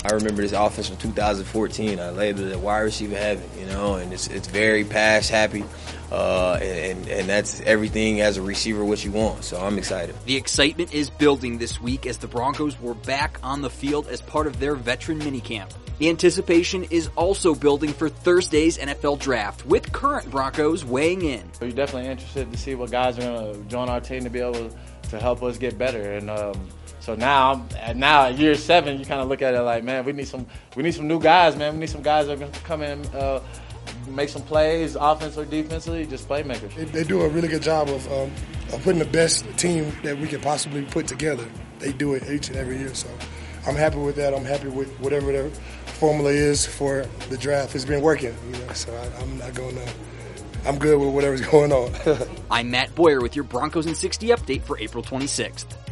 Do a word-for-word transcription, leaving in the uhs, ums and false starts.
I remember this offense from two thousand fourteen. I labeled it wide receiver heaven, you know, and it's it's very pass happy, uh, and and that's everything as a receiver what you want. So I'm excited. The excitement is building this week as the Broncos were back on the field as part of their veteran minicamp. The anticipation is also building for Thursday's N F L Draft, with current Broncos weighing in. We're definitely interested to see what guys are going to join our team to be able to help us get better. And um, so now, at now at year seven, you kind of look at it like, man, we need some, we need some new guys, man. We need some guys that are going to come in, uh, make some plays, offense or defensively, just playmakers. They, they do a really good job of, um, of putting the best team that we can possibly put together. They do it each and every year, so I'm happy with that. I'm happy with whatever their formula is for the draft. It's been working, you know, so I, I'm not going to, I'm good with whatever's going on. I'm Matt Boyer with your Broncos in sixty update for April twenty-sixth.